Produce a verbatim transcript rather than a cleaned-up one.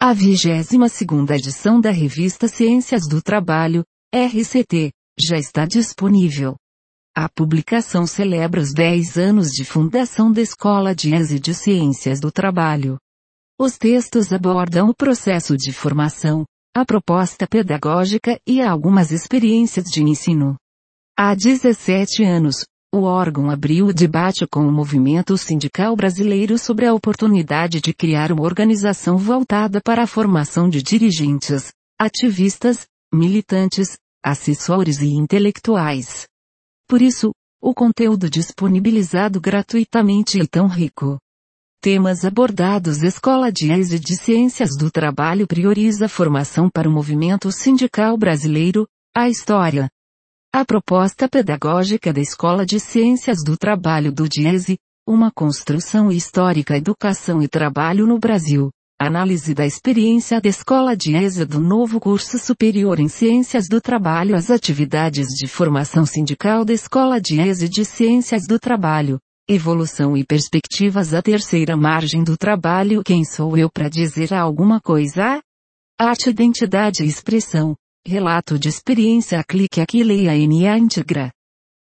A vigésima segunda edição da revista Ciências do Trabalho, R C T, já está disponível. A publicação celebra os dez anos de fundação da Escola Diese de Ciências do Trabalho. Os textos abordam o processo de formação, a proposta pedagógica e algumas experiências de ensino. Há dezessete anos, o órgão abriu o debate com o movimento sindical brasileiro sobre a oportunidade de criar uma organização voltada para a formação de dirigentes, ativistas, militantes, assessores e intelectuais. Por isso, o conteúdo disponibilizado gratuitamente é tão rico. Temas abordados. Escola Diese de Ciências do Trabalho prioriza a formação para o movimento sindical brasileiro, a história. A proposta pedagógica da Escola de Ciências do Trabalho do Diese, uma construção histórica, educação e trabalho no Brasil. Análise da experiência da Escola Diese do novo curso superior em Ciências do Trabalho. As atividades de formação sindical da Escola Diese de Ciências do Trabalho. Evolução e perspectivas. A terceira margem do trabalho. Quem sou eu para dizer alguma coisa? Arte, identidade e expressão. Relato de experiência. Clique aqui e leia a N A íntegra.